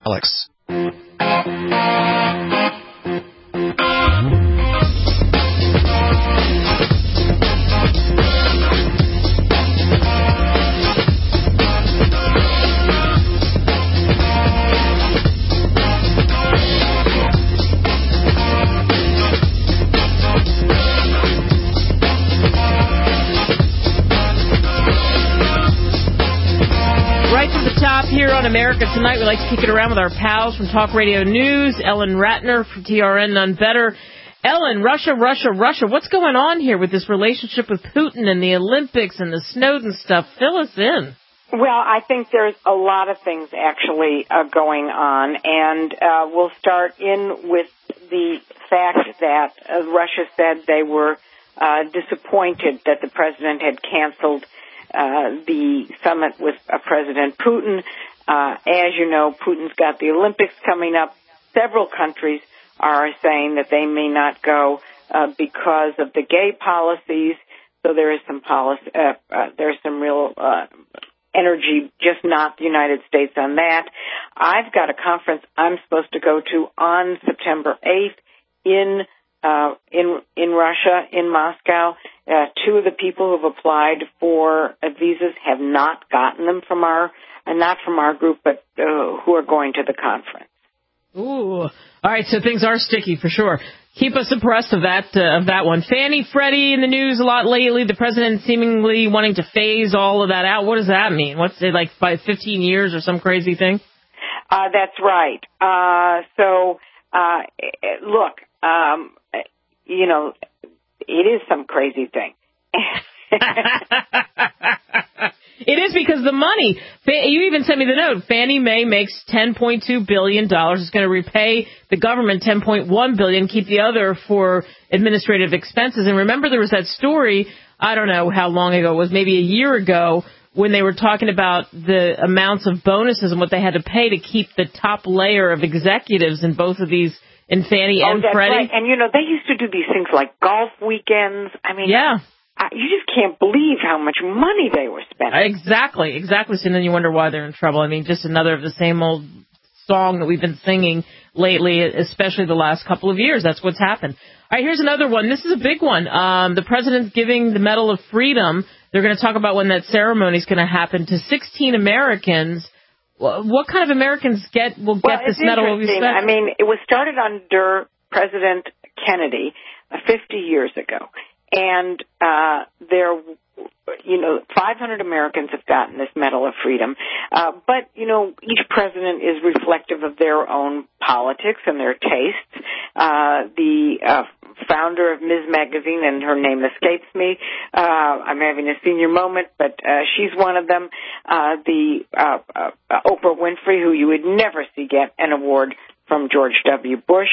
Alex. Here on America Tonight, we like to kick it around with our pals from Talk Radio News. Ellen Ratner from TRN, None Better. Ellen, Russia. What's going on here with this relationship with Putin and the Olympics and the Snowden stuff? Fill us in. Well, I think there's a lot of things actually going on, and we'll start in with the fact that Russia said they were disappointed that the president had canceled the summit with President Putin. As you know, Putin's got the Olympics coming up. Several countries are saying that they may not go because of the gay policies. So there is some there's some real energy, just not the United States on that. I've got a conference I'm supposed to go to on September 8th in Russia, in Moscow. Two of the people who have applied for visas have not gotten them from not from our group, but who are going to the conference. Ooh. All right, so things are sticky for sure. Keep us abreast of that one. Fannie, Freddie in the news a lot lately. The president seemingly wanting to phase all of that out. What does that mean? What's it, like 15 years or some crazy thing? That's right. Look, you know, it is some crazy thing. It is because the money, you even sent me the note, Fannie Mae makes $10.2 billion. It's going to repay the government $10.1 billion, keep the other for administrative expenses. And remember, there was that story, I don't know how long ago, it was maybe a year ago, when they were talking about the amounts of bonuses and what they had to pay to keep the top layer of executives in both of these, in Fannie and Freddie. Right. And, you know, they used to do these things like golf weekends. I mean, yeah. You just can't believe how much money they were spending. Exactly. So then you wonder why they're in trouble. I mean, just another of the same old song that we've been singing lately, especially the last couple of years. That's what's happened. All right, here's another one. This is a big one. The president's giving the Medal of Freedom. They're going to talk about when that ceremony is going to happen to 16 Americans. What kind of Americans will get this medal of respect? I mean, it was started under President Kennedy 50 years ago. And there, 500 Americans have gotten this Medal of Freedom. But, each president is reflective of their own politics and their tastes. The founder of Ms. Magazine, and her name escapes me, I'm having a senior moment, but she's one of them. The Oprah Winfrey, who you would never see get an award from George W. Bush,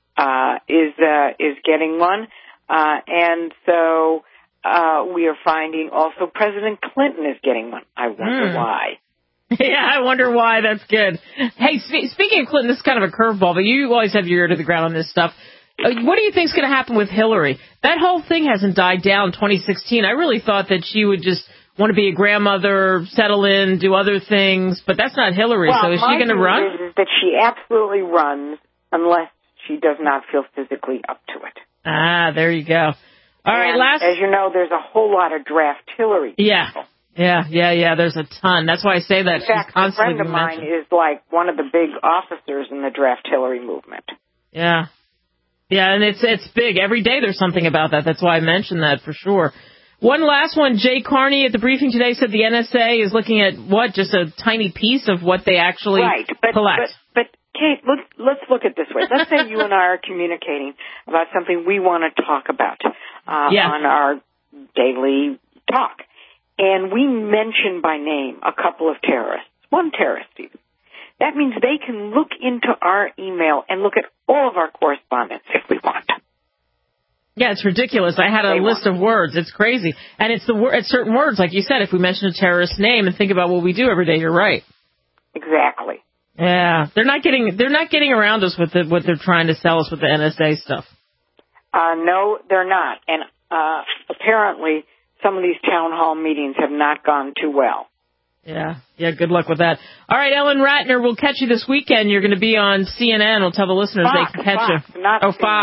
is getting one. And so we are finding also President Clinton is getting one. I wonder why. Yeah, I wonder why. That's good. Hey, speaking of Clinton, this is kind of a curveball, but you always have your ear to the ground on this stuff. What do you think is going to happen with Hillary? That whole thing hasn't died down in 2016. I really thought that she would just want to be a grandmother, settle in, do other things, but that's not Hillary. So is she going to run? Is that she absolutely runs unless she does not feel physically up to it. Ah, there you go. All right, as you know, there's a whole lot of draft Hillary people. Yeah. There's a ton. That's why I say that. In fact, she's constantly a friend of mine is like one of the big officers in the draft Hillary movement. Yeah, and it's big. Every day there's something about that. That's why I mentioned that for sure. One last one. Jay Carney at the briefing today said the NSA is looking at just a tiny piece of what they actually collect. But Kate, let's look at it this way. Let's say you and I are communicating about something we want to talk about on our daily talk. And we mention by name a couple of terrorists, one terrorist even. That means they can look into our email and look at all of our correspondence if we want. Yeah, it's ridiculous. I had a list of words. It's crazy. And it's certain words, like you said, if we mention a terrorist name and think about what we do every day, you're right. Exactly. Yeah, they're not getting around us with what they're trying to sell us with the NSA stuff. No, they're not. And apparently some of these town hall meetings have not gone too well. Yeah, good luck with that. All right, Ellen Ratner, we'll catch you this weekend. You're going to be on CNN. We'll tell the listeners Fox, they can catch you. Not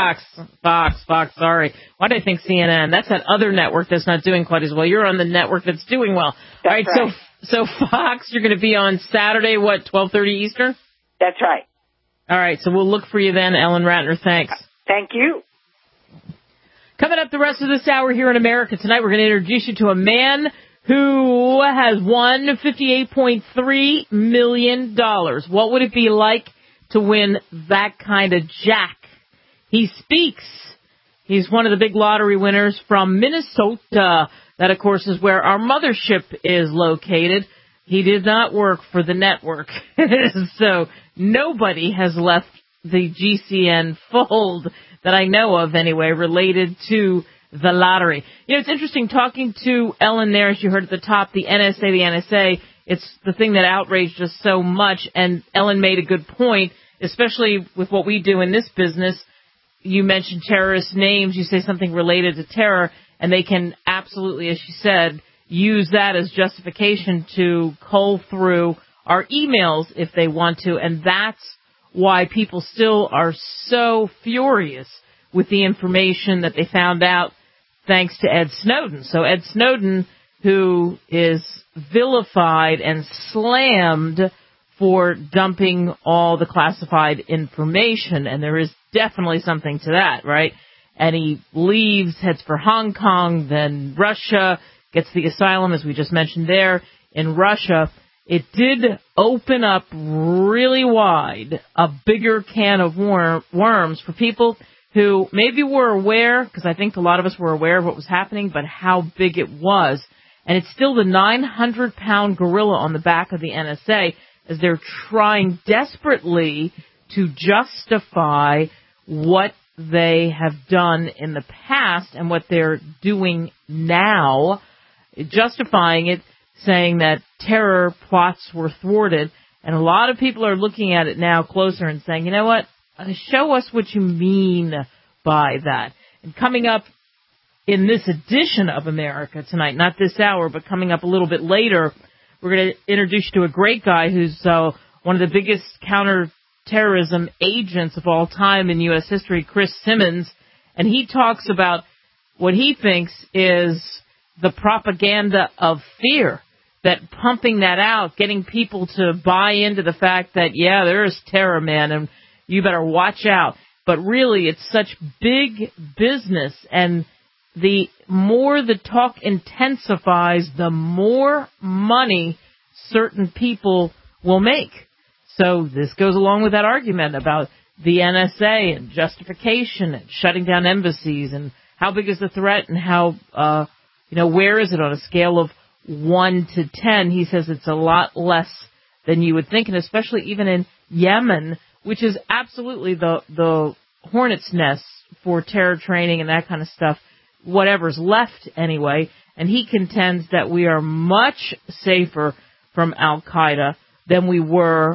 CNN. Fox, sorry. Why did I think CNN? That's that other network that's not doing quite as well. You're on the network that's doing well. That's all right. So Fox, you're going to be on Saturday, 12:30 Eastern? That's right. All right, so we'll look for you then, Ellen Ratner. Thanks. Thank you. Coming up the rest of this hour here in America Tonight, we're going to introduce you to a man who has won $58.3 million. What would it be like to win that kind of jack? He speaks. He's one of the big lottery winners from Minnesota. That, of course, is where our mothership is located. He did not work for the network. So nobody has left the GCN fold that I know of anyway related to the lottery. You know, it's interesting talking to Ellen there, as you heard at the top, the NSA, it's the thing that outraged us so much, and Ellen made a good point, especially with what we do in this business. You mentioned terrorist names, you say something related to terror, and they can absolutely, as she said, use that as justification to cull through our emails if they want to, and that's why people still are so furious with the information that they found out thanks to Ed Snowden. So Ed Snowden, who is vilified and slammed for dumping all the classified information, and there is definitely something to that, right? And he leaves, heads for Hong Kong, then Russia, gets the asylum, as we just mentioned there, in Russia. It did open up really wide a bigger can of worms for people who maybe were aware, because I think a lot of us were aware of what was happening, but how big it was. And it's still the 900-pound gorilla on the back of the NSA as they're trying desperately to justify what they have done in the past and what they're doing now, justifying it, saying that terror plots were thwarted. And a lot of people are looking at it now closer and saying, you know what, show us what you mean by that. And coming up in this edition of America Tonight, not this hour, but coming up a little bit later, we're going to introduce you to a great guy who's one of the biggest counterterrorism agents of all time in U.S. history, Chris Simmons. And he talks about what he thinks is the propaganda of fear, that pumping that out, getting people to buy into the fact that, yeah, there is terror, man, and you better watch out. But really, it's such big business, and the more the talk intensifies, the more money certain people will make. So this goes along with that argument about the NSA and justification and shutting down embassies and how big is the threat and how, where is it on a scale of 1 to 10? He says it's a lot less than you would think, and especially even in Yemen, which is absolutely the hornet's nest for terror training and that kind of stuff, whatever's left anyway. And he contends that we are much safer from Al-Qaeda than we were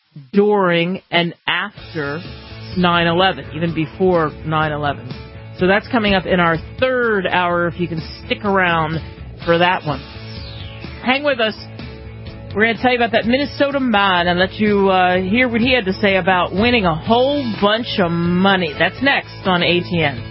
during and after 9/11, even before 9/11. So that's coming up in our third hour, if you can stick around for that one. Hang with us. We're going to tell you about that Minnesota man and let you hear what he had to say about winning a whole bunch of money. That's next on ATN.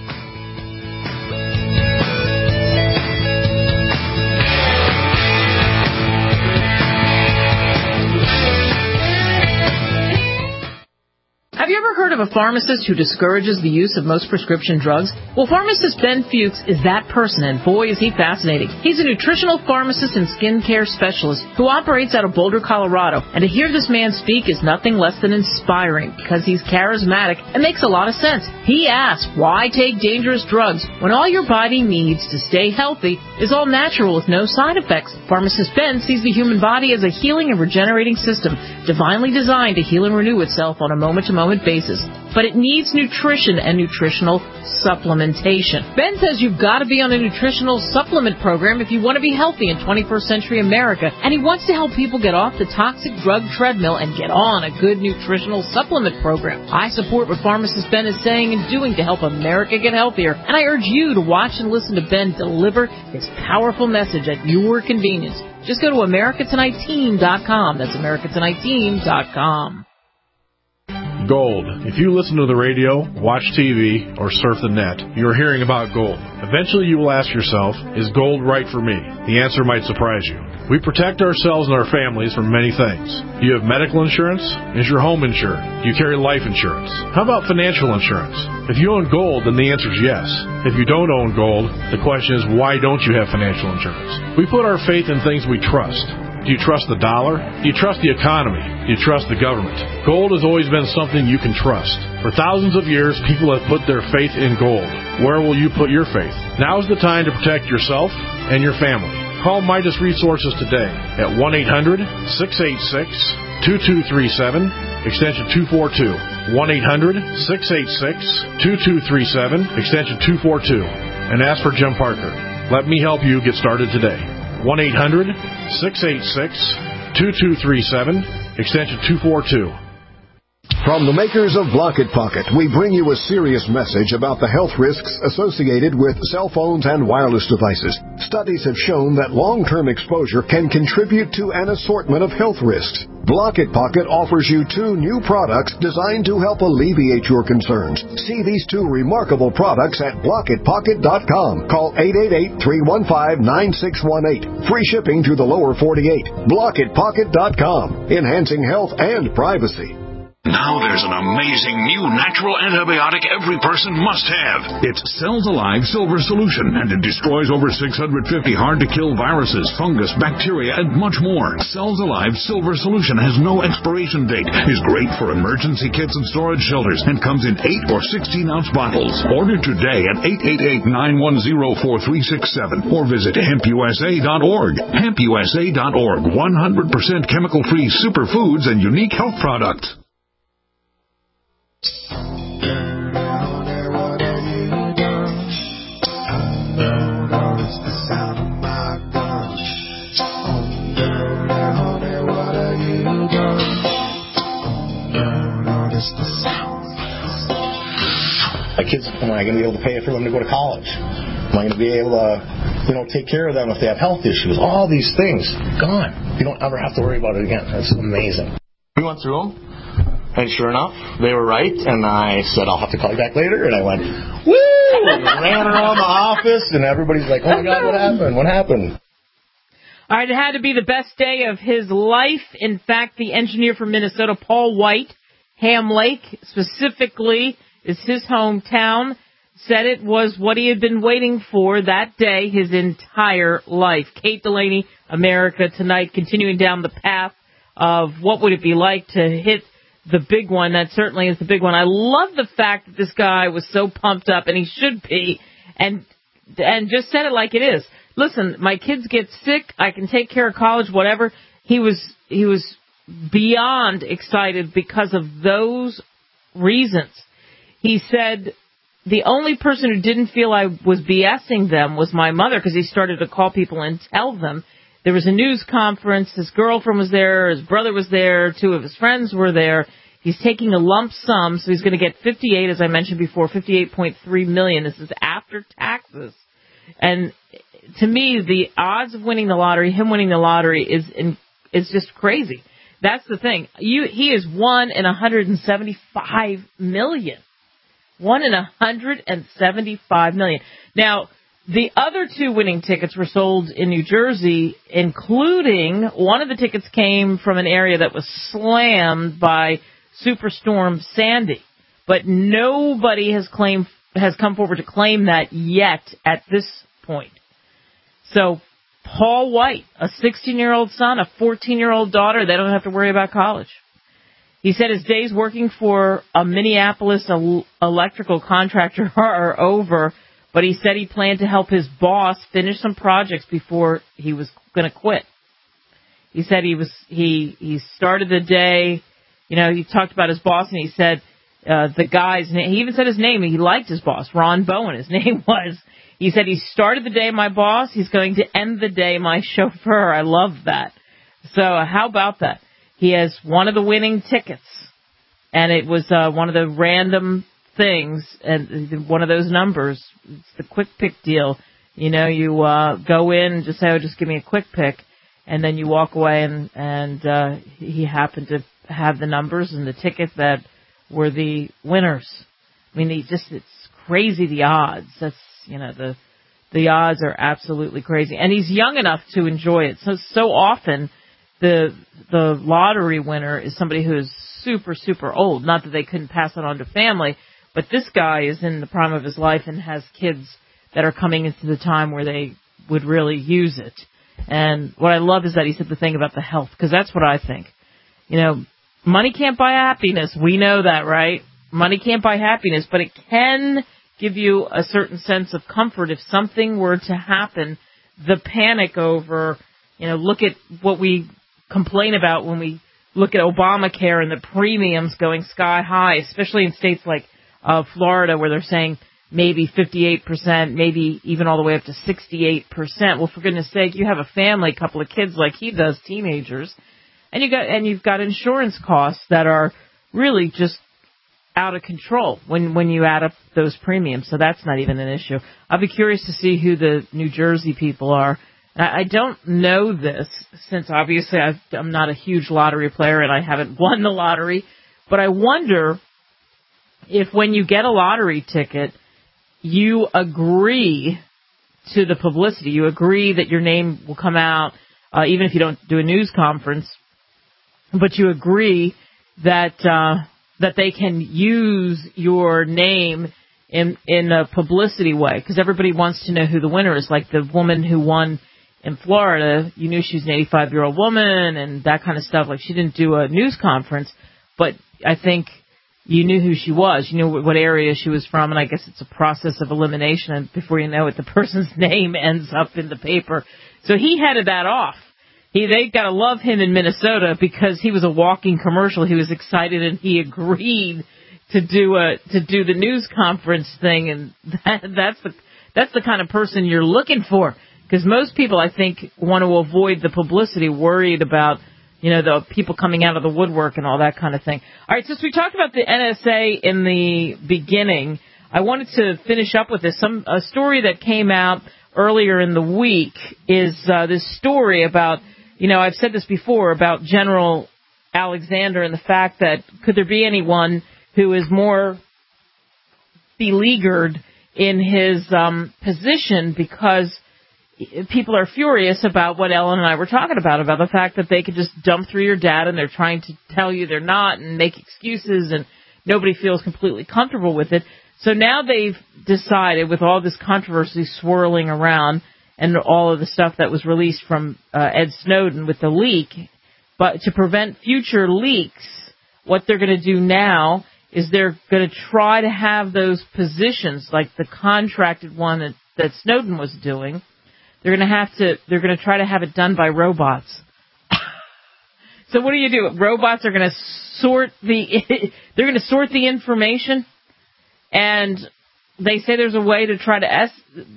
Have you ever heard of a pharmacist who discourages the use of most prescription drugs? Well, pharmacist Ben Fuchs is that person, and boy, is he fascinating. He's a nutritional pharmacist and skincare specialist who operates out of Boulder, Colorado. And to hear this man speak is nothing less than inspiring because he's charismatic and makes a lot of sense. He asks, why take dangerous drugs when all your body needs to stay healthy is all natural with no side effects? Pharmacist Ben sees the human body as a healing and regenerating system, divinely designed to heal and renew itself on a moment-to-moment frequent basis, but it needs nutrition and nutritional supplementation. Ben says you've got to be on a nutritional supplement program if you want to be healthy in 21st century America, and he wants to help people get off the toxic drug treadmill and get on a good nutritional supplement program. I support what pharmacist Ben is saying and doing to help America get healthier, and I urge you to watch and listen to Ben deliver his powerful message at your convenience. Just go to AmericaTonightTeam.com. That's AmericaTonightTeam.com. Gold. If you listen to the radio, watch TV, or surf the net, you're hearing about gold. Eventually you will ask yourself, is gold right for me? The answer might surprise you. We protect ourselves and our families from many things. Do you have medical insurance? Is your home insured? Do you carry life insurance? How about financial insurance? If you own gold, then the answer is yes. If you don't own gold, the question is, why don't you have financial insurance? We put our faith in things we trust. Do you trust the dollar? Do you trust the economy? Do you trust the government? Gold has always been something you can trust. For thousands of years, people have put their faith in gold. Where will you put your faith? Now is the time to protect yourself and your family. Call Midas Resources today at 1-800-686-2237, extension 242. 1-800-686-2237, extension 242. And ask for Jim Parker. Let me help you get started today. 1-800-686-2237, extension 242. From the makers of Block It Pocket, we bring you a serious message about the health risks associated with cell phones and wireless devices. Studies have shown that long-term exposure can contribute to an assortment of health risks. Block It Pocket offers you 2 new products designed to help alleviate your concerns. See these 2 remarkable products at blockitpocket.com. Call 888-315-9618. Free shipping to the lower 48. Blockitpocket.com. Enhancing health and privacy. Now there's an amazing new natural antibiotic every person must have. It's Cells Alive Silver Solution, and it destroys over 650 hard-to-kill viruses, fungus, bacteria, and much more. Cells Alive Silver Solution has no expiration date, is great for emergency kits and storage shelters, and comes in 8 or 16-ounce bottles. Order today at 888-910-4367 or visit hempusa.org. Hempusa.org, 100% chemical-free superfoods and unique health products. My kids, am I going to be able to pay for them to go to college? Am I going to be able to, take care of them if they have health issues? All these things, gone. You don't ever have to worry about it again. That's amazing. We went through them, and sure enough, they were right, and I said, I'll have to call you back later, and I went, woo! And ran around the office, and everybody's like, oh my God, what happened? What happened? All right, it had to be the best day of his life. In fact, the engineer from Minnesota, Paul White, Ham Lake specifically is his hometown, said it was what he had been waiting for that day his entire life. Kate Delaney, America Tonight, continuing down the path of what would it be like to hit the big one. That certainly is the big one. I love the fact that this guy was so pumped up, and he should be, and just said it like it is. Listen, my kids get sick, I can take care of college, whatever. He was beyond excited because of those reasons. He said the only person who didn't feel I was BSing them was my mother, because he started to call people and tell them. There was a news conference. His girlfriend was there. His brother was there. 2 of his friends were there. He's taking a lump sum, so he's going to get 58, as I mentioned before, $58.3 million. This is after taxes. And to me, the odds of winning the lottery, him winning the lottery, is just crazy. That's the thing. He is 1 in 175 million. 1 in 175 million. Now, the other 2 winning tickets were sold in New Jersey, including one of the tickets came from an area that was slammed by Superstorm Sandy. But nobody has come forward to claim that yet at this point. So, Paul White, a 16-year-old son, a 14-year-old daughter, they don't have to worry about college. He said his days working for a Minneapolis electrical contractor are over, but he said he planned to help his boss finish some projects before he was going to quit. He said he started the day, he talked about his boss, and he said the guy's name. He even said his name. He liked his boss, Ron Bowen. His name was. He said he started the day my boss. He's going to end the day my chauffeur. I love that. So how about that? He has one of the winning tickets, and it was one of the random things, and one of those numbers. It's the quick pick deal. You know, you go in and just say, "Oh, just give me a quick pick," and then you walk away, and he happened to have the numbers and the ticket that were the winners. I mean, it's crazy, the odds. That's, you know, the odds are absolutely crazy. And he's young enough to enjoy it. So often the lottery winner is somebody who is super, super old. Not that they couldn't pass it on to family, but this guy is in the prime of his life and has kids that are coming into the time where they would really use it. And what I love is that he said the thing about the health, because that's what I think. You know, money can't buy happiness. We know that, right? Money can't buy happiness, but it can give you a certain sense of comfort if something were to happen. The panic over, you know, look at what we complain about when we look at Obamacare and the premiums going sky high, especially in states like Florida, where they're saying maybe 58%, maybe even all the way up to 68%. Well, for goodness sake, you have a family, a couple of kids like he does, teenagers, and you've got insurance costs that are really just out of control when you add up those premiums. So that's not even an issue. I'll be curious to see who the New Jersey people are. I don't know this, since obviously I'm not a huge lottery player and I haven't won the lottery, but I wonder if when you get a lottery ticket, you agree to the publicity. You agree that your name will come out, even if you don't do a news conference, but you agree that they can use your name in a publicity way, because everybody wants to know who the winner is. Like the woman who won in Florida, you knew she was an 85-year-old woman and that kind of stuff. Like, she didn't do a news conference, but I think you knew who she was. You knew what area she was from, and I guess it's a process of elimination, and before you know it, the person's name ends up in the paper. So he headed that off. They got to love him in Minnesota, because he was a walking commercial. He was excited, and he agreed to do the news conference thing, and that's the kind of person you're looking for. Because most people, I think, want to avoid the publicity, worried about, you know, the people coming out of the woodwork and all that kind of thing. All right, since we talked about the NSA in the beginning, I wanted to finish up with this. A story that came out earlier in the week is this story about, you know, I've said this before about General Alexander and the fact that could there be anyone who is more beleaguered in his position, because people are furious about what Ellen and I were talking about the fact that they could just dump through your data, and they're trying to tell you they're not and make excuses, and nobody feels completely comfortable with it. So now they've decided, with all this controversy swirling around and all of the stuff that was released from Ed Snowden with the leak, but to prevent future leaks, what they're going to do now is they're going to try to have those positions, like the contracted one that Snowden was doing, they're going to try to have it done by robots. So what do? Robots are going to sort the information, and they say there's a way to try to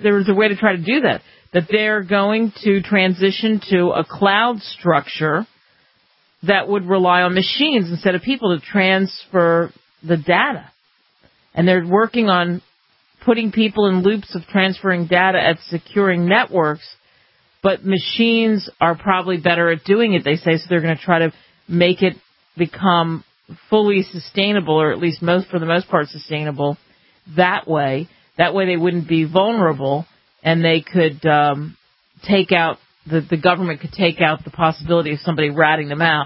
do that. That they're going to transition to a cloud structure that would rely on machines instead of people to transfer the data. And they're working on putting people in loops of transferring data at securing networks, but machines are probably better at doing it, they say, so they're going to try to make it become fully sustainable, or at least for the most part sustainable, that way. That way they wouldn't be vulnerable, and they could take out, the government could take out the possibility of somebody ratting them out.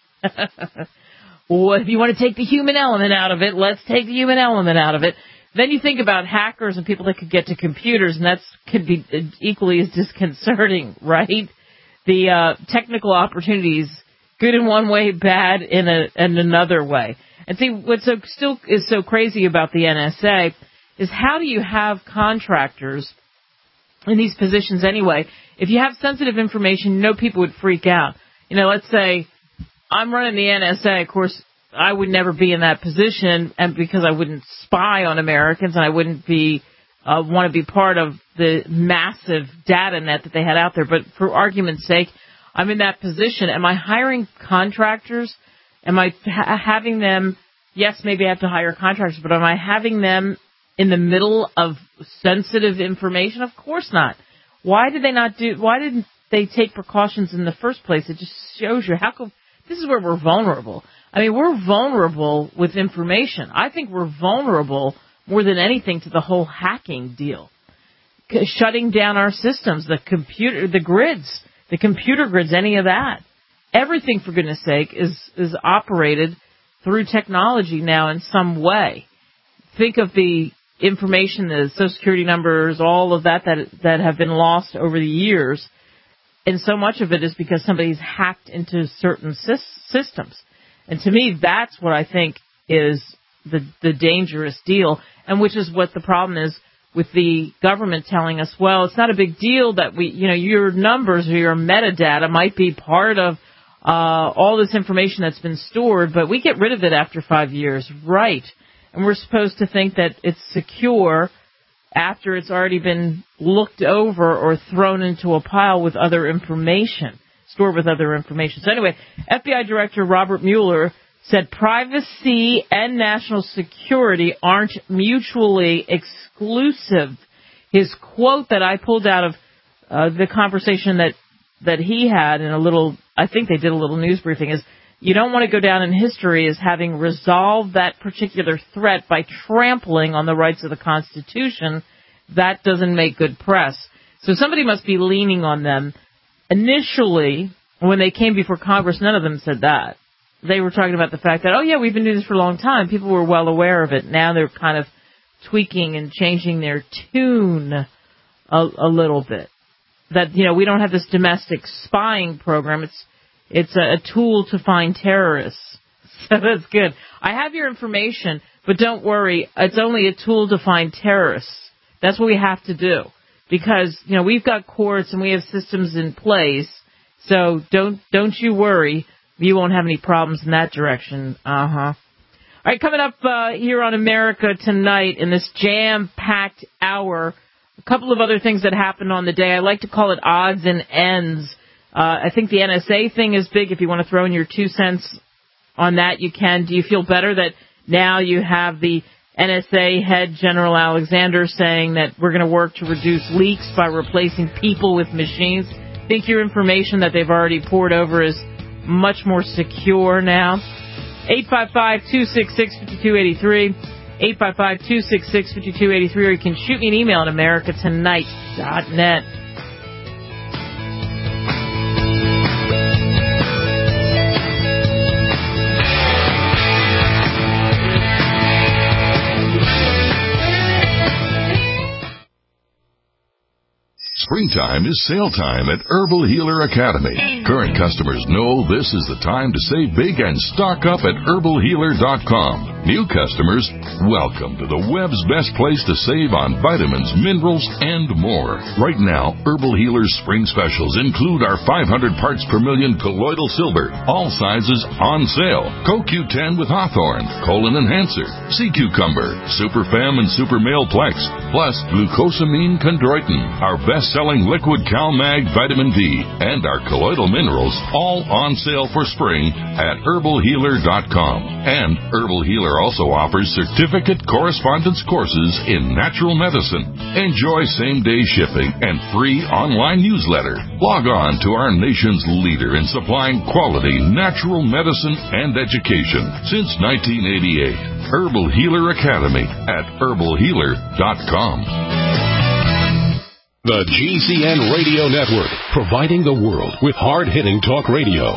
Well, if you want to take the human element out of it, let's take the human element out of it. Then you think about hackers and people that could get to computers, and that could be equally as disconcerting, right? The technical opportunities, good in one way, bad in another way. And see, what still is so crazy about the NSA is, how do you have contractors in these positions anyway? If you have sensitive information, people would freak out. You know, let's say I'm running the NSA. Of course, I would never be in that position, and because I wouldn't spy on Americans and I wouldn't be want to be part of the massive data net that they had out there. But for argument's sake, I'm in that position. Am I hiring contractors? Am I having them? Yes, maybe I have to hire contractors, but am I having them in the middle of sensitive information? Of course not. Why didn't they take precautions in the first place? It just shows you this is where we're vulnerable. I mean, we're vulnerable with information. I think we're vulnerable more than anything to the whole hacking deal. Shutting down our systems, the computer grids, any of that. Everything, for goodness sake, is operated through technology now in some way. Think of the information, the Social Security numbers, all of that have been lost over the years. And so much of it is because somebody's hacked into certain systems. And to me, that's what I think is the dangerous deal, and which is what the problem is with the government telling us, well, it's not a big deal that your numbers or your metadata might be part of all this information that's been stored, but we get rid of it after 5 years. Right. And we're supposed to think that it's secure after it's already been looked over or thrown into a pile with other information, stored with other information. So anyway, FBI Director Robert Mueller said privacy and national security aren't mutually exclusive. His quote that I pulled out of the conversation that he had I think they did a little news briefing, is you don't want to go down in history as having resolved that particular threat by trampling on the rights of the Constitution. That doesn't make good press. So somebody must be leaning on them. Initially, when they came before Congress, none of them said that. They were talking about the fact that, we've been doing this for a long time. People were well aware of it. Now they're kind of tweaking and changing their tune a little bit. That, we don't have this domestic spying program. It's a tool to find terrorists. So that's good. I have your information, but don't worry. It's only a tool to find terrorists. That's what we have to do. Because, we've got courts and we have systems in place. So don't you worry. You won't have any problems in that direction. All right, coming up here on America Tonight in this jam-packed hour, a couple of other things that happened on the day. I like to call it odds and ends. I think the NSA thing is big. If you want to throw in your 2 cents on that, you can. Do you feel better that now you have the NSA head, General Alexander, saying that we're going to work to reduce leaks by replacing people with machines? Think your information that they've already poured over is much more secure now? 855-266-5283, 855-266-5283, or you can shoot me an email at americatonight.net. Springtime is sale time at Herbal Healer Academy. Current customers know this is the time to save big and stock up at herbalhealer.com. New customers, welcome to the web's best place to save on vitamins, minerals, and more. Right now, Herbal Healer's spring specials include our 500 parts per million colloidal silver, all sizes on sale. CoQ10 with Hawthorne, Colon Enhancer, Sea Cucumber, Super Fem and Super Male Plex, plus glucosamine chondroitin, our best-selling liquid CalMag vitamin D, and our colloidal minerals, all on sale for spring at herbalhealer.com. And Herbal Healer also offers certificate correspondence courses in natural medicine. Enjoy same-day shipping and free online newsletter. Log on to our nation's leader in supplying quality natural medicine and education since 1988. Herbal Healer Academy at herbalhealer.com. The GCN Radio Network, providing the world with hard-hitting talk radio.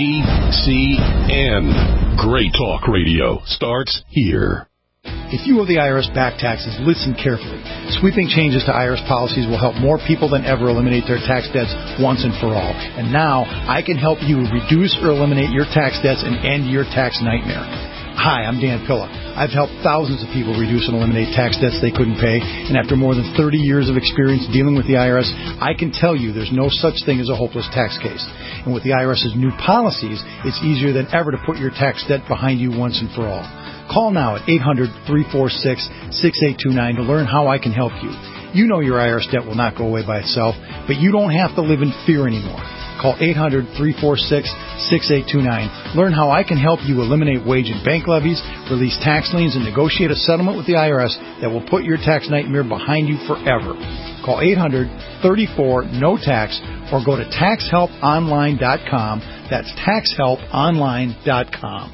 GCN. Great talk radio starts here. If you owe the IRS back taxes, listen carefully. Sweeping changes to IRS policies will help more people than ever eliminate their tax debts once and for all. And now, I can help you reduce or eliminate your tax debts and end your tax nightmare. Hi, I'm Dan Pilla. I've helped thousands of people reduce and eliminate tax debts they couldn't pay, and after more than 30 years of experience dealing with the IRS, I can tell you there's no such thing as a hopeless tax case. And with the IRS's new policies, it's easier than ever to put your tax debt behind you once and for all. Call now at 800-346-6829 to learn how I can help you. You know your IRS debt will not go away by itself, but you don't have to live in fear anymore. Call 800-346-6829. Learn how I can help you eliminate wage and bank levies, release tax liens, and negotiate a settlement with the IRS that will put your tax nightmare behind you forever. Call 800-34-NO-TAX or go to taxhelponline.com. That's taxhelponline.com.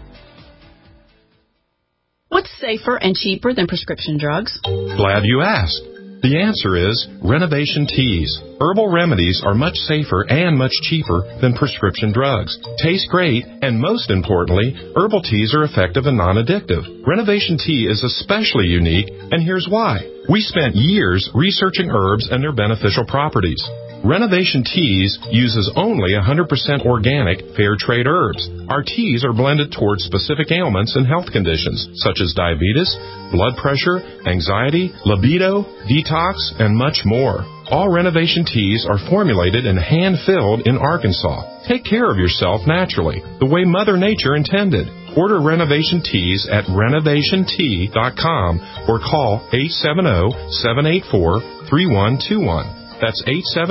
What's safer and cheaper than prescription drugs? Glad you asked. The answer is Renovation Teas. Herbal remedies are much safer and much cheaper than prescription drugs. Taste great, and most importantly, herbal teas are effective and non-addictive. Renovation Tea is especially unique, and here's why. We spent years researching herbs and their beneficial properties. Renovation Teas uses only 100% organic, fair trade herbs. Our teas are blended towards specific ailments and health conditions, such as diabetes, blood pressure, anxiety, libido, detox, and much more. All Renovation Teas are formulated and hand-filled in Arkansas. Take care of yourself naturally, the way Mother Nature intended. Order Renovation Teas at renovationtea.com or call 870-784-3121. That's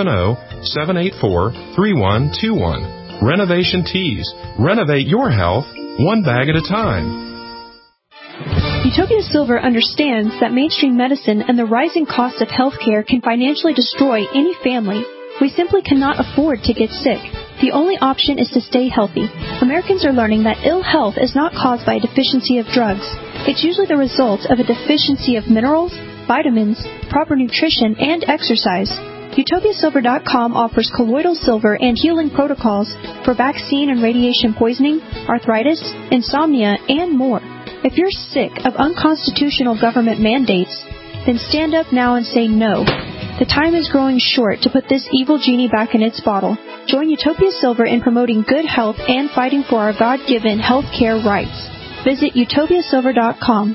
870-784-3121. Renovation Teas. Renovate your health, one bag at a time. Utopia Silver understands that mainstream medicine and the rising cost of healthcare can financially destroy any family. We simply cannot afford to get sick. The only option is to stay healthy. Americans are learning that ill health is not caused by a deficiency of drugs. It's usually the result of a deficiency of minerals, vitamins, proper nutrition, and exercise. UtopiaSilver.com offers colloidal silver and healing protocols for vaccine and radiation poisoning, arthritis, insomnia, and more. If you're sick of unconstitutional government mandates, then stand up now and say no. The time is growing short to put this evil genie back in its bottle. Join Utopia Silver in promoting good health and fighting for our God-given health care rights. Visit UtopiaSilver.com,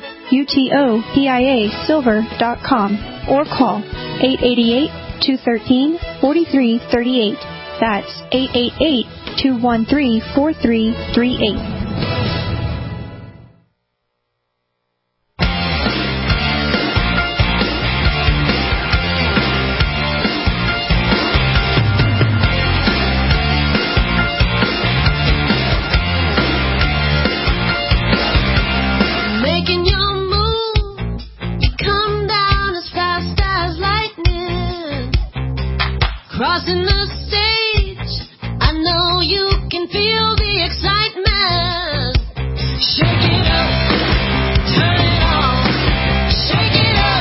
UTOPIA Silver.com, or call 888-213-4338. That's 888-213-4338. Crossing the stage, I know you can feel the excitement. Shake it up, turn it on, shake it up.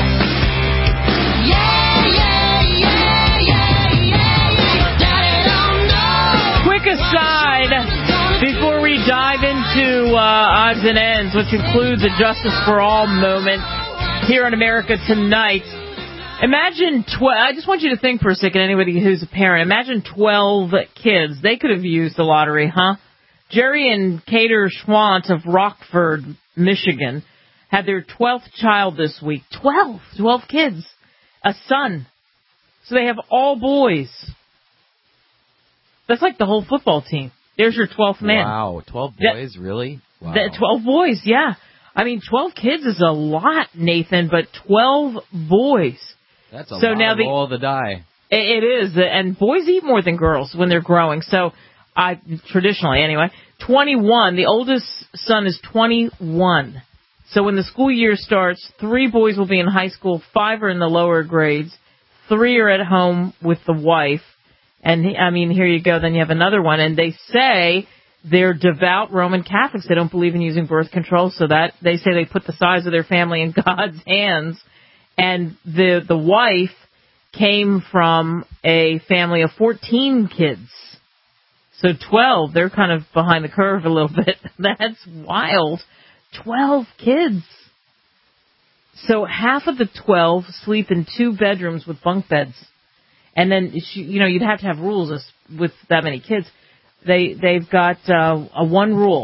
Yeah, yeah, yeah, yeah, yeah, yeah. Daddy don't know. Quick aside, before we dive into odds and ends, which includes a Justice for All moment here in America tonight. Imagine I just want you to think for a second, anybody who's a parent, imagine 12 kids. They could have used the lottery, huh? Jerry and Cater Schwant of Rockford, Michigan, had their 12th child this week. 12 kids. A son. So they have all boys. That's like the whole football team. There's your 12th man. Wow, 12 boys, really? Wow. 12 boys, yeah. I mean, 12 kids is a lot, Nathan, but 12 boys. That's a lot of roll of the die. It is, and boys eat more than girls when they're growing. So, traditionally anyway, 21. The oldest son is 21. So when the school year starts, 3 boys will be in high school, 5 are in the lower grades, 3 are at home with the wife. And I mean, here you go. Then you have another one, and they say they're devout Roman Catholics. They don't believe in using birth control, so that they say they put the size of their family in God's hands. And the wife came from a family of 14 kids. So 12, they're kind of behind the curve a little bit. That's wild. 12 kids. So half of the 12 sleep in 2 bedrooms with bunk beds. And then, you'd have to have rules with that many kids. They've got a one rule.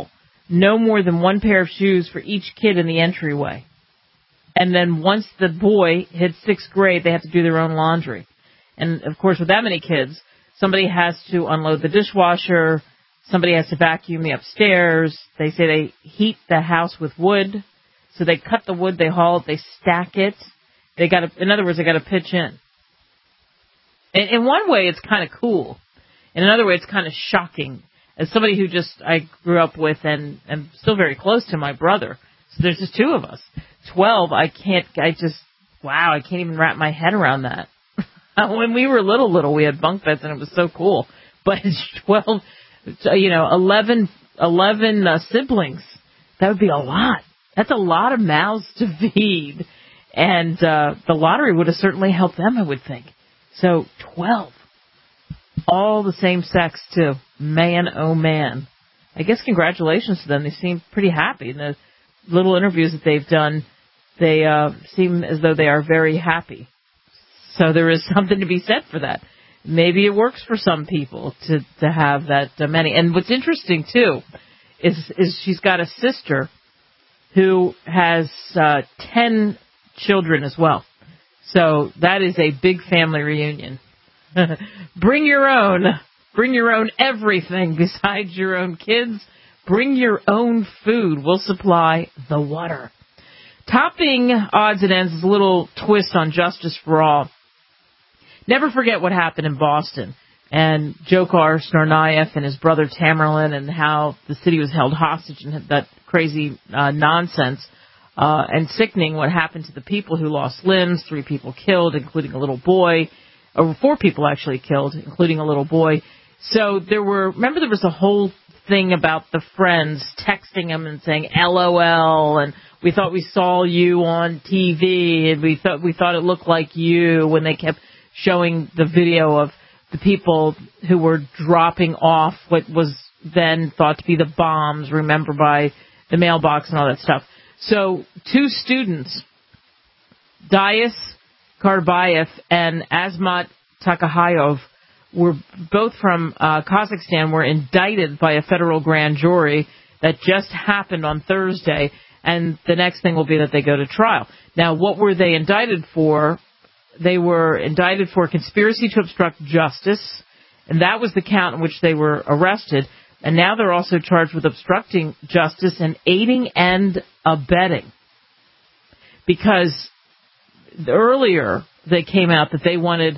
no more than one pair of shoes for each kid in the entryway. And then once the boy hits 6th grade, they have to do their own laundry. And, of course, with that many kids, somebody has to unload the dishwasher, somebody has to vacuum the upstairs. They say they heat the house with wood. So they cut the wood, they haul it, they stack it. In other words, they got to pitch in. In one way, it's kind of cool. In another way, it's kind of shocking. As somebody who I grew up with and am still very close to my brother. So there's just 2 of us. 12, I can't even wrap my head around that. When we were little, we had bunk beds and it was so cool. But it's 12, 11 siblings. That would be a lot. That's a lot of mouths to feed. And the lottery would have certainly helped them, I would think. So 12. All the same sex, too. Man, oh man. I guess congratulations to them. They seem pretty happy. In the little interviews that they've done, they seem as though they are very happy. So there is something to be said for that. Maybe it works for some people to have that many. And what's interesting, too, is she's got a sister who has 10 children as well. So that is a big family reunion. Bring your own everything besides your own kids. Bring your own food. We'll supply the water. Topping odds and ends is a little twist on Justice for All. Never forget what happened in Boston and Dzhokhar Tsarnaev and his brother Tamerlan and how the city was held hostage and that crazy nonsense. And sickening what happened to the people who lost limbs, 3 people killed, including a little boy, or 4 people actually killed, including a little boy. So there was a whole thing about the friends texting him and saying LOL, and we thought we saw you on TV, and we thought it looked like you, when they kept showing the video of the people who were dropping off what was then thought to be the bombs, remember, by the mailbox and all that stuff. So 2 students, Dias Karbayev and Azmat Takahayov, were both from Kazakhstan, were indicted by a federal grand jury that just happened on Thursday, and the next thing will be that they go to trial. Now, what were they indicted for? They were indicted for conspiracy to obstruct justice, and that was the count in which they were arrested. And now they're also charged with obstructing justice and aiding and abetting. Because earlier they came out that they went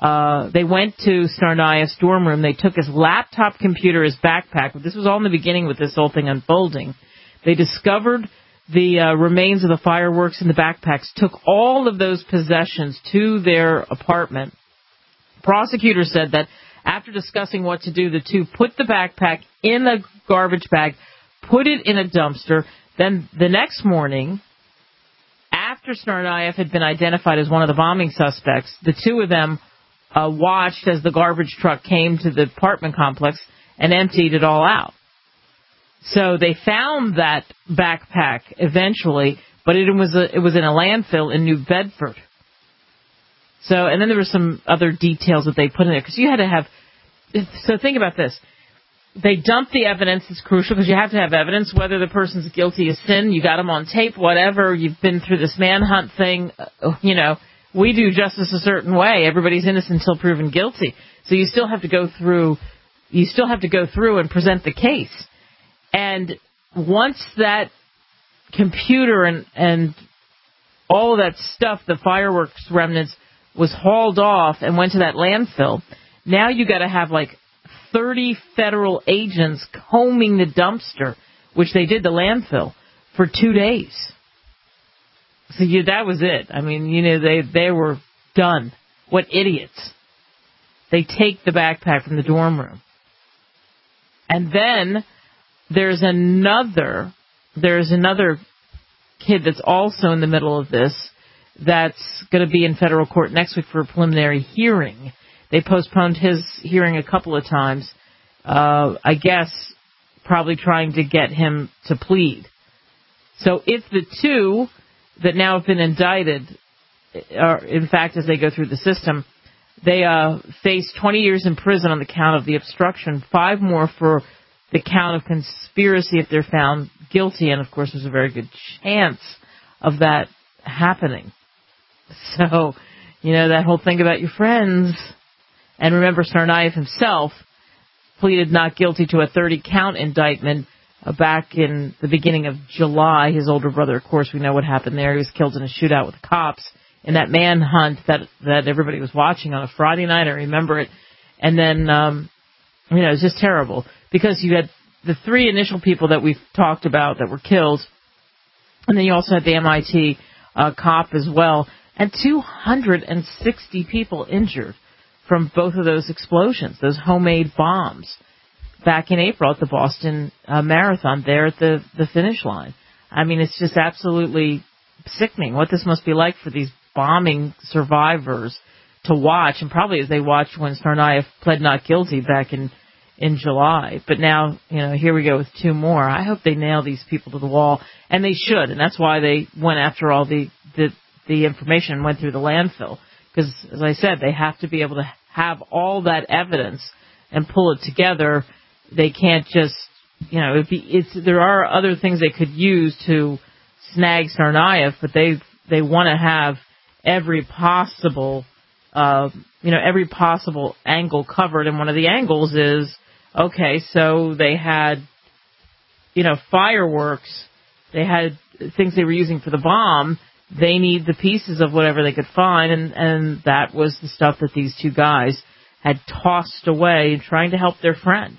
to Tsarnaev's dorm room. They took his laptop computer, his backpack. This was all in the beginning with this whole thing unfolding. They discovered the remains of the fireworks in the backpacks, took all of those possessions to their apartment. Prosecutor said that after discussing what to do, the 2 put the backpack in a garbage bag, put it in a dumpster. Then the next morning, after Tsarnaev had been identified as one of the bombing suspects, the 2 of them watched as the garbage truck came to the apartment complex and emptied it all out. So they found that backpack eventually, but it was in a landfill in New Bedford. So, and then there were some other details that they put in there, because you had to have, so think about this. They dumped the evidence. It's crucial because you have to have evidence, whether the person's guilty of sin. You got them on tape, whatever. You've been through this manhunt thing. We do justice a certain way. Everybody's innocent until proven guilty. So you still have to go through and present the case. And once that computer and all of that stuff, the fireworks remnants, was hauled off and went to that landfill, now you got to have like 30 federal agents combing the dumpster, which they did, the landfill, for 2 days. So that was it. I mean, they were done. What idiots. They take the backpack from the dorm room. And then there's another kid that's also in the middle of this that's going to be in federal court next week for a preliminary hearing. They postponed his hearing a couple of times, I guess probably trying to get him to plead. So if the 2 that now have been indicted are, in fact, as they go through the system, they face 20 years in prison on the count of the obstruction, 5 more for the count of conspiracy if they're found guilty. And, of course, there's a very good chance of that happening. So, that whole thing about your friends. And remember, Tsarnaev himself pleaded not guilty to a 30-count indictment back in the beginning of July. His older brother, of course, we know what happened there. He was killed in a shootout with cops in that manhunt that everybody was watching on a Friday night. I remember it. And then, it was just terrible because you had the 3 initial people that we've talked about that were killed, and then you also had the MIT cop as well, and 260 people injured from both of those explosions, those homemade bombs, back in April at the Boston Marathon there at the finish line. I mean, it's just absolutely sickening what this must be like for these bombing survivors to watch, and probably as they watched when Tsarnaev pled not guilty back in July. But now, here we go with 2 more. I hope they nail these people to the wall, and they should, and that's why they went after all the information and went through the landfill. Because, as I said, they have to be able to have all that evidence and pull it together. They can't just, there are other things they could use to snag Tsarnaev, but they want to have every possible angle covered. And one of the angles is, okay, so they had, fireworks. They had things they were using for the bomb. They need the pieces of whatever they could find, and that was the stuff that these 2 guys had tossed away trying to help their friend.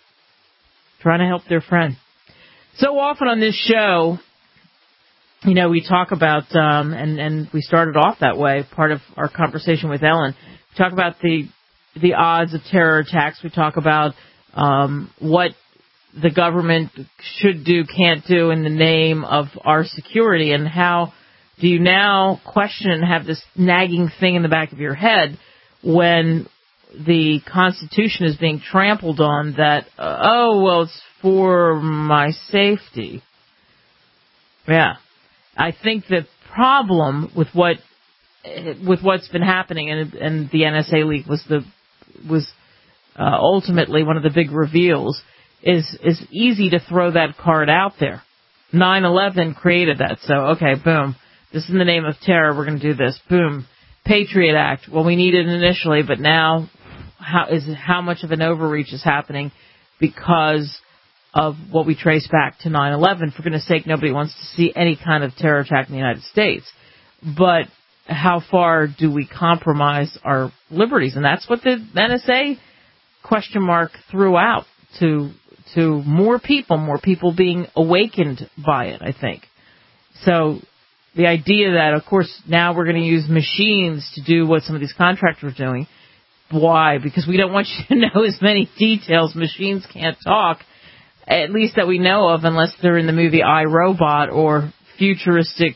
So often on this show, we talk about, and we started off that way, part of our conversation with Ellen. We talk about the odds of terror attacks. We talk about what the government should do, can't do in the name of our security, and how do you now question and have this nagging thing in the back of your head when the Constitution is being trampled on that, it's for my safety. Yeah. I think the problem with what's been happening, and the NSA leak was ultimately one of the big reveals, is easy to throw that card out there. 9/11 created that, so okay, boom. This is in the name of terror, we're going to do this. Boom. Patriot Act. Well, we needed it initially, but now how much of an overreach is happening because of what we trace back to 9/11. For goodness sake, nobody wants to see any kind of terror attack in the United States. But how far do we compromise our liberties? And that's what the NSA question mark threw out to more people being awakened by it, I think. So the idea that, of course, now we're going to use machines to do what some of these contractors are doing. Why? Because we don't want you to know as many details. Machines can't talk, at least that we know of, unless they're in the movie I, Robot or futuristic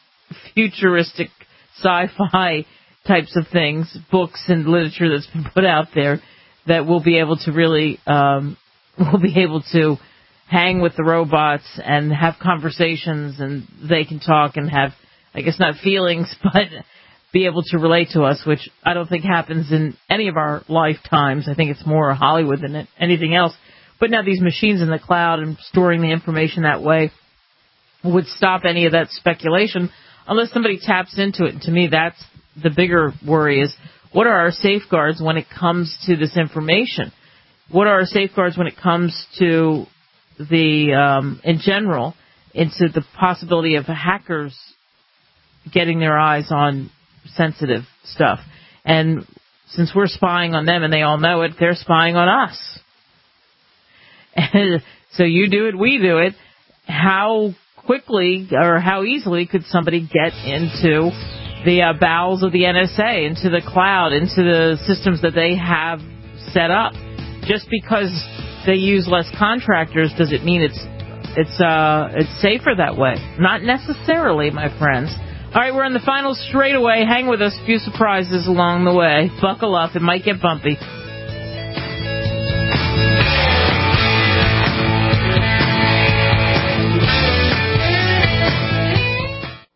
sci-fi types of things, books and literature that's been put out there, that we'll be able to really, we'll be able to hang with the robots and have conversations, and they can talk and have, I guess, not feelings, but be able to relate to us, which I don't think happens in any of our lifetimes. I think it's more Hollywood than anything else. But now these machines in the cloud and storing the information that way would stop any of that speculation unless somebody taps into it. And to me, that's the bigger worry, is what are our safeguards when it comes to this information? What are our safeguards when it comes to in general, into the possibility of hackers getting their eyes on sensitive stuff? And since we're spying on them and they all know it, they're spying on us. And so you do it, we do it. How quickly or how easily could somebody get into the bowels of the NSA, into the cloud, into the systems that they have set up? Just because they use less contractors, does it mean it's safer that way? Not necessarily, my friends. All right, we're in the final straightaway. Hang with us. A few surprises along the way. Buckle up. It might get bumpy.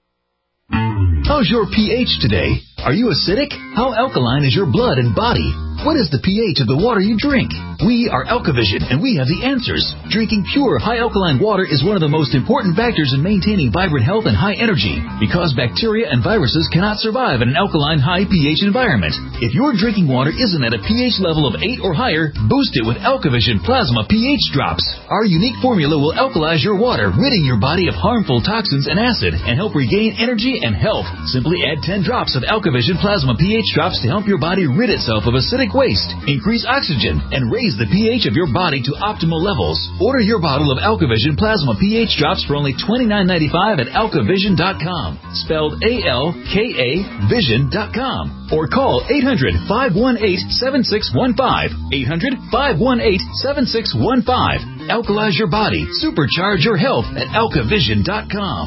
How's your pH today? Are you acidic? How alkaline is your blood and body? What is the pH of the water you drink? We are Alkavision, and we have the answers. Drinking pure, high alkaline water is one of the most important factors in maintaining vibrant health and high energy, because bacteria and viruses cannot survive in an alkaline, high pH environment. If your drinking water isn't at a pH level of 8 or higher, boost it with Alkavision Plasma pH Drops. Our unique formula will alkalize your water, ridding your body of harmful toxins and acid, and help regain energy and health. Simply add 10 drops of Alkavision Plasma pH Drops to help your body rid itself of acidic waste, increase oxygen, and raise the pH of your body to optimal levels. Order your bottle of Alkavision Plasma pH Drops for only $29.95 at alkavision.com, spelled A-L-K-A vision.com, or call 800-518-7615, 800-518-7615. Alkalize your body, supercharge your health at alkavision.com.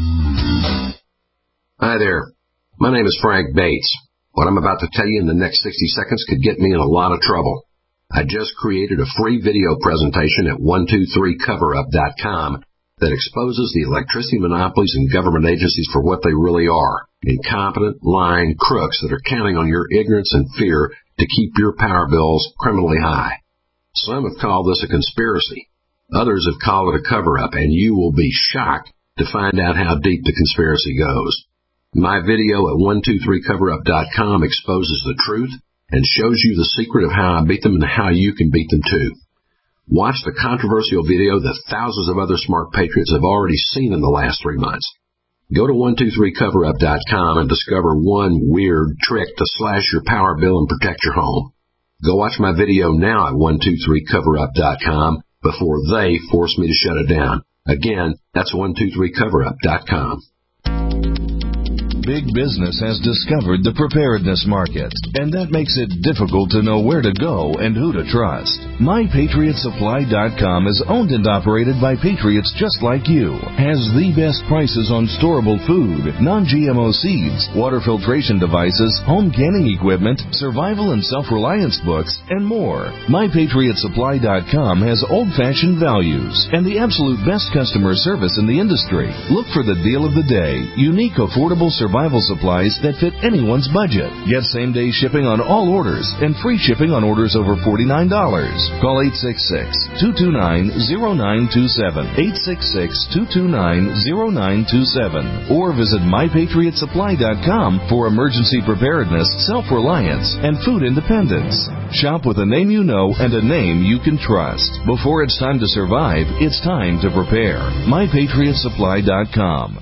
Hi there. My name is Frank Bates. What I'm about to tell you in the next 60 seconds could get me in a lot of trouble. I just created a free video presentation at 123coverup.com that exposes the electricity monopolies and government agencies for what they really are: incompetent, lying crooks that are counting on your ignorance and fear to keep your power bills criminally high. Some have called this a conspiracy. Others have called it a cover-up, and you will be shocked to find out how deep the conspiracy goes. My video at 123coverup.com exposes the truth and shows you the secret of how I beat them and how you can beat them too. Watch the controversial video that thousands of other smart patriots have already seen in the last 3 months. Go to 123coverup.com and discover one weird trick to slash your power bill and protect your home. Go watch my video now at 123coverup.com before they force me to shut it down. Again, that's 123coverup.com. Big business has discovered the preparedness market, and that makes it difficult to know where to go and who to trust. MyPatriotSupply.com is owned and operated by patriots just like you, has the best prices on storable food, non-GMO seeds, water filtration devices, home canning equipment, survival and self-reliance books, and more. MyPatriotSupply.com has old-fashioned values and the absolute best customer service in the industry. Look for the deal of the day: unique, affordable survival supplies that fit anyone's budget. Get same-day shipping on all orders and free shipping on orders over $49. Call 866-229-0927, 866-229-0927, or visit MyPatriotSupply.com for emergency preparedness, self-reliance, and food independence. Shop with a name you know and a name you can trust. Before it's time to survive, it's time to prepare. MyPatriotSupply.com.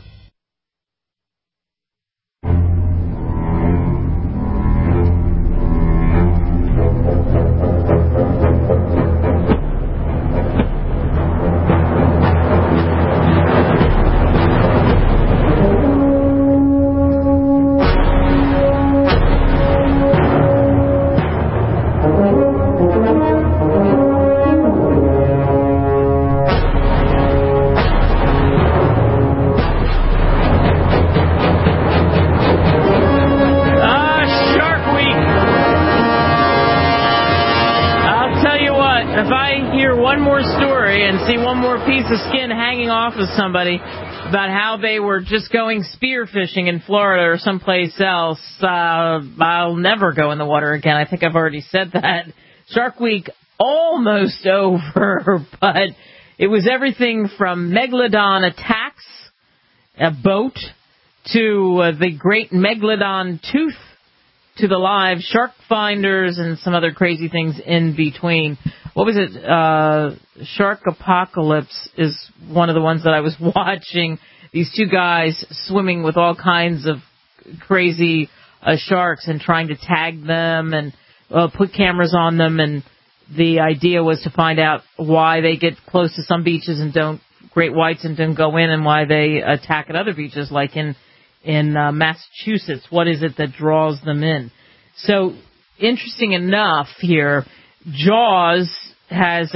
Of somebody about how they were just going spearfishing in Florida or someplace else. I'll never go in the water again. I think I've already said that. Shark Week almost over, but it was everything from Megalodon attacks a boat to the great Megalodon tooth to the live shark finders and some other crazy things in between. What was it? Shark Apocalypse is one of the ones that I was watching. These two guys swimming with all kinds of crazy sharks and trying to tag them and put cameras on them. And the idea was to find out why they get close to some beaches and don't, great whites, and don't go in, and why they attack at other beaches, like in Massachusetts. What is it that draws them in? So, interesting enough here, Jaws has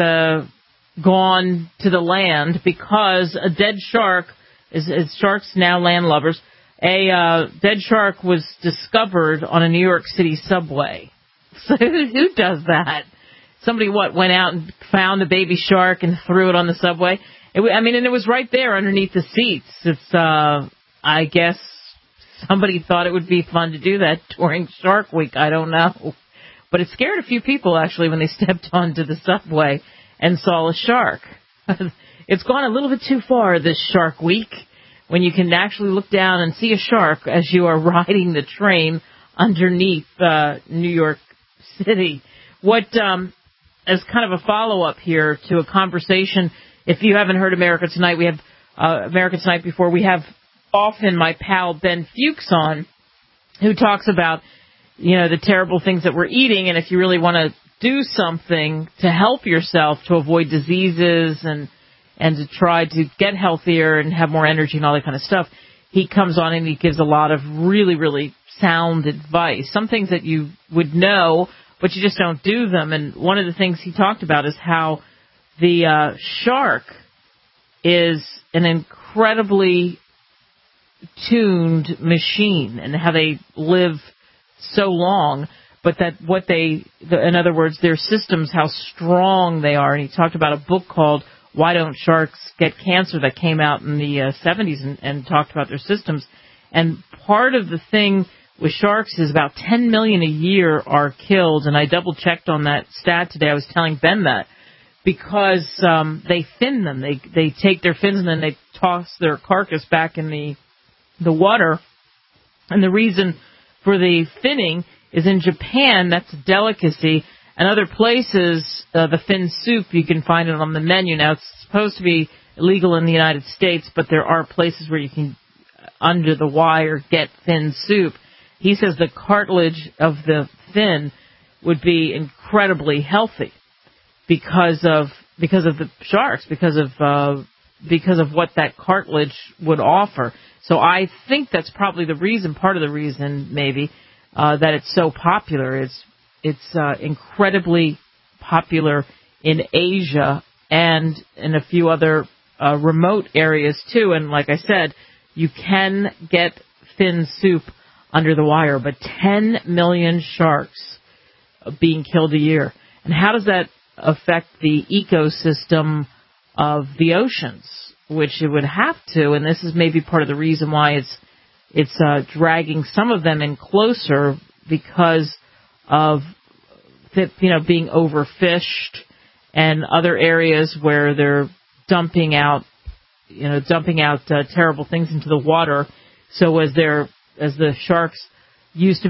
gone to the land because a dead shark, is sharks now land lovers, a dead shark was discovered on a New York City subway. So who does that? Somebody, went out and found a baby shark and threw it on the subway? And it was right there underneath the seats. It's, I guess somebody thought it would be fun to do that during Shark Week. I don't know. But it scared a few people, actually, when they stepped onto the subway and saw a shark. It's gone a little bit too far this Shark Week, when you can actually look down and see a shark as you are riding the train underneath New York City. What, as kind of a follow-up here to a conversation, if you haven't heard America Tonight, we have America Tonight before. We have often my pal Ben Fuchs on, who talks about, the terrible things that we're eating, and if you really want to do something to help yourself to avoid diseases and to try to get healthier and have more energy and all that kind of stuff, he comes on and he gives a lot of really, really sound advice. Some things that you would know, but you just don't do them. And one of the things he talked about is how the shark is an incredibly tuned machine and how they live so long, but that in other words, their systems, how strong they are. And he talked about a book called Why Don't Sharks Get Cancer that came out in the 70s and talked about their systems. And part of the thing with sharks is about 10 million a year are killed, and I double-checked on that stat today. I was telling Ben that, because they fin them. They take their fins and then they toss their carcass back in the water. And the reason for the finning is in Japan, that's a delicacy, and other places, the fin soup, you can find it on the menu. Now, it's supposed to be illegal in the United States, but there are places where you can, under the wire, get fin soup. He says the cartilage of the fin would be incredibly healthy because of the sharks, because of what that cartilage would offer. So I think that's probably the reason, part of the reason maybe, that it's so popular. It's incredibly popular in Asia and in a few other remote areas too. And like I said, you can get fin soup under the wire, but 10 million sharks being killed a year. And how does that affect the ecosystem of the oceans? Which it would have to, and this is maybe part of the reason why it's dragging some of them in closer, because of being overfished and other areas where they're dumping out terrible things into the water. So as the sharks used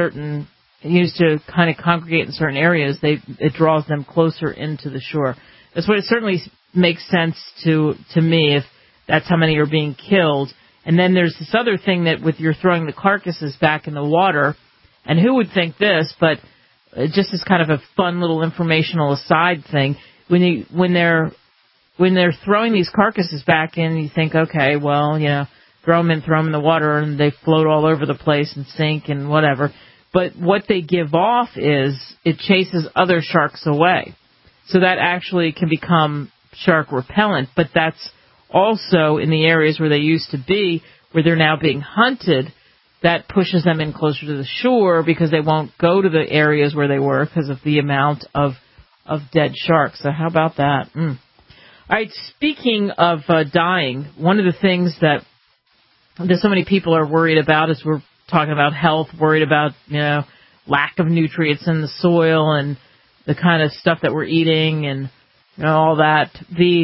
to kind of congregate in certain areas, it draws them closer into the shore. That's what it certainly makes sense to me, if that's how many are being killed. And then there's this other thing that with you're throwing the carcasses back in the water, and who would think this, but just as kind of a fun little informational aside thing, when they're throwing these carcasses back in, you think, okay, well, throw them in the water and they float all over the place and sink and whatever. But what they give off is it chases other sharks away. So that actually can become shark repellent, but that's also in the areas where they used to be, where they're now being hunted, that pushes them in closer to the shore because they won't go to the areas where they were because of the amount of dead sharks. So how about that? All right, speaking of dying, one of the things that so many people are worried about is we're talking about health, worried about, lack of nutrients in the soil and the kind of stuff that we're eating and all that.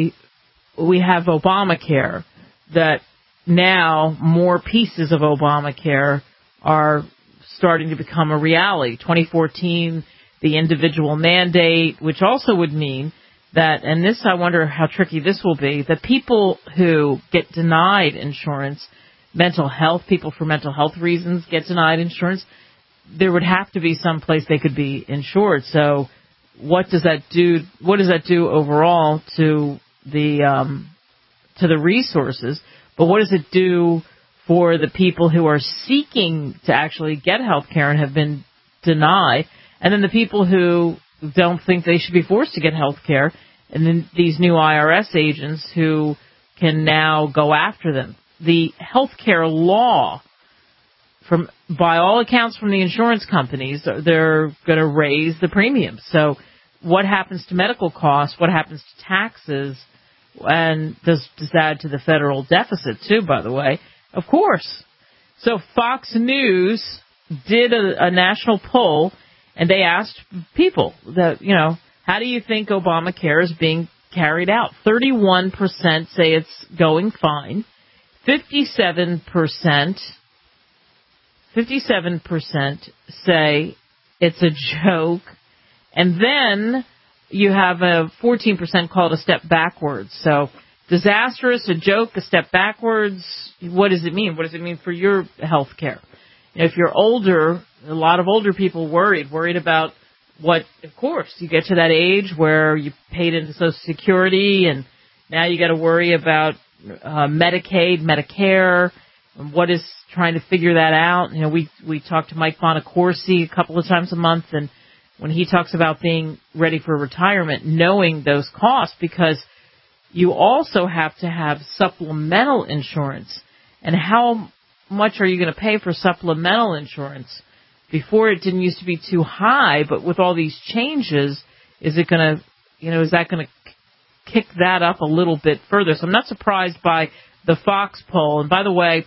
We have Obamacare, that now more pieces of Obamacare are starting to become a reality. 2014, the individual mandate, which also would mean that, and this, I wonder how tricky this will be, that people who get denied insurance, mental health, people for mental health reasons get denied insurance, there would have to be some place they could be insured. So what does that do? What does that do overall to the resources? But what does it do for the people who are seeking to actually get health care and have been denied? And then the people who don't think they should be forced to get health care, and then these new IRS agents who can now go after them. The health care law, by all accounts from the insurance companies, they're going to raise the premiums. So what happens to medical costs? What happens to taxes? And does that add to the federal deficit, too, by the way? Of course. So Fox News did a national poll, And they asked people that, how do you think Obamacare is being carried out? 31% say it's going fine. 57% say it's a joke. And then you have a 14% call it a step backwards. So disastrous, a joke, a step backwards. What does it mean? What does it mean for your health care? If you're older, a lot of older people worried about what, of course, you get to that age where you paid into Social Security and now you got to worry about Medicaid, Medicare, and what is trying to figure that out. We talk to Mike Bonacorsi a couple of times a month, and when he talks about being ready for retirement, knowing those costs, because you also have to have supplemental insurance. And how much are you going to pay for supplemental insurance? Before, it didn't used to be too high, but with all these changes, is that going to kick that up a little bit further? So I'm not surprised by the Fox poll. And by the way,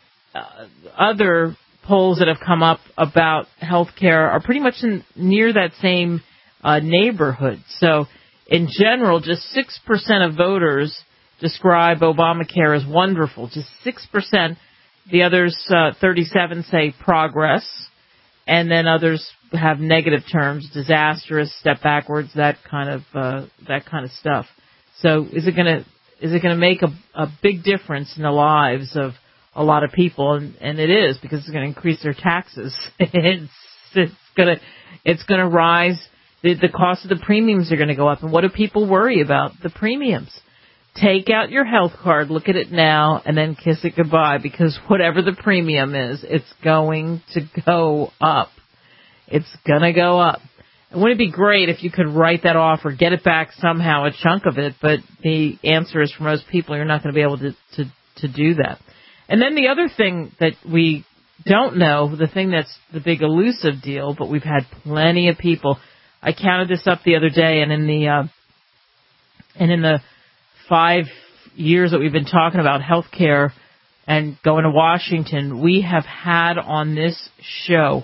other polls that have come up about health care are pretty much near that same neighborhood. So in general, just 6% of voters describe Obamacare as wonderful. Just 6%. The others, 37, say progress. And then others have negative terms, disastrous, step backwards, that kind of stuff. So is it going to make a big difference in the lives of a lot of people? And it is, because it's going to increase their taxes. It's going to rise. The cost of the premiums are going to go up. And what do people worry about? The premiums. Take out your health card, look at it now, and then kiss it goodbye, because whatever the premium is, it's going to go up. It's going to go up. Wouldn't it be great if you could write that off or get it back somehow, a chunk of it? But the answer is, for most people, you're not going to be able to do that. And then the other thing that we don't know, the thing that's the big elusive deal, but we've had plenty of people. I counted this up the other day, and in the 5 years that we've been talking about health care and going to Washington, we have had on this show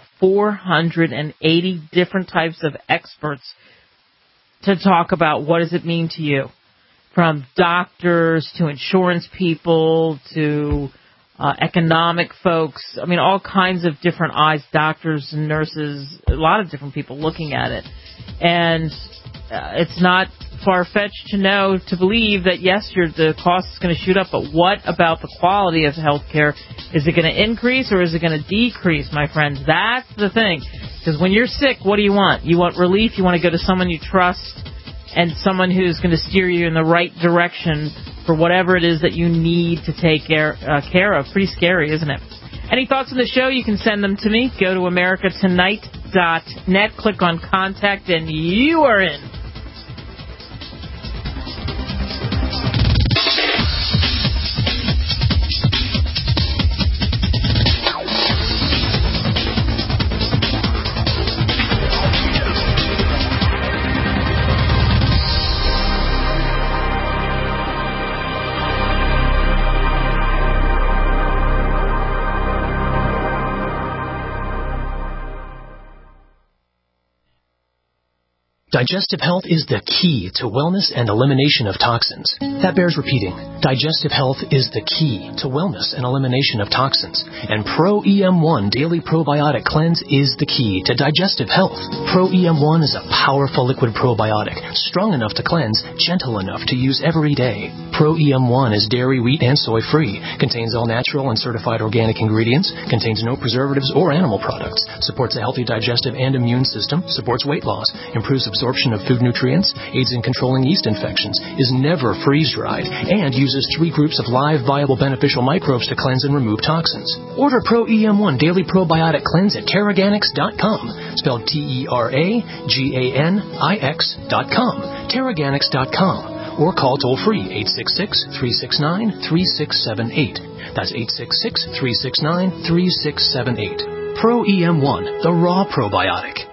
480 different types of experts to talk about what does it mean to you, from doctors to insurance people to economic folks. I mean, all kinds of different eyes, doctors and nurses, a lot of different people looking at it. And it's not far-fetched to believe that, yes, the cost is going to shoot up, but what about the quality of health care? Is it going to increase or is it going to decrease, my friends? That's the thing. Because when you're sick, what do you want? You want relief. You want to go to someone you trust and someone who's going to steer you in the right direction for whatever it is that you need to take care of. Pretty scary, isn't it? Any thoughts on the show? You can send them to me. Go to americatonight.net, click on Contact, and you are in. Digestive health is the key to wellness and elimination of toxins. That bears repeating. Digestive health is the key to wellness and elimination of toxins. And Pro EM1 Daily Probiotic Cleanse is the key to digestive health. Pro EM1 is a powerful liquid probiotic, strong enough to cleanse, gentle enough to use every day. Pro EM1 is dairy, wheat, and soy-free, contains all natural and certified organic ingredients, contains no preservatives or animal products, supports a healthy digestive and immune system, supports weight loss, improves absorption of food nutrients, aids in controlling yeast infections, is never freeze-dried, and uses 3 groups of live, viable, beneficial microbes to cleanse and remove toxins. Order Pro EM1 Daily Probiotic Cleanse at Teraganix.com, spelled Teraganix.com, Teraganix.com, or call toll-free 866-369-3678. That's 866-369-3678. Pro EM1, the raw probiotic.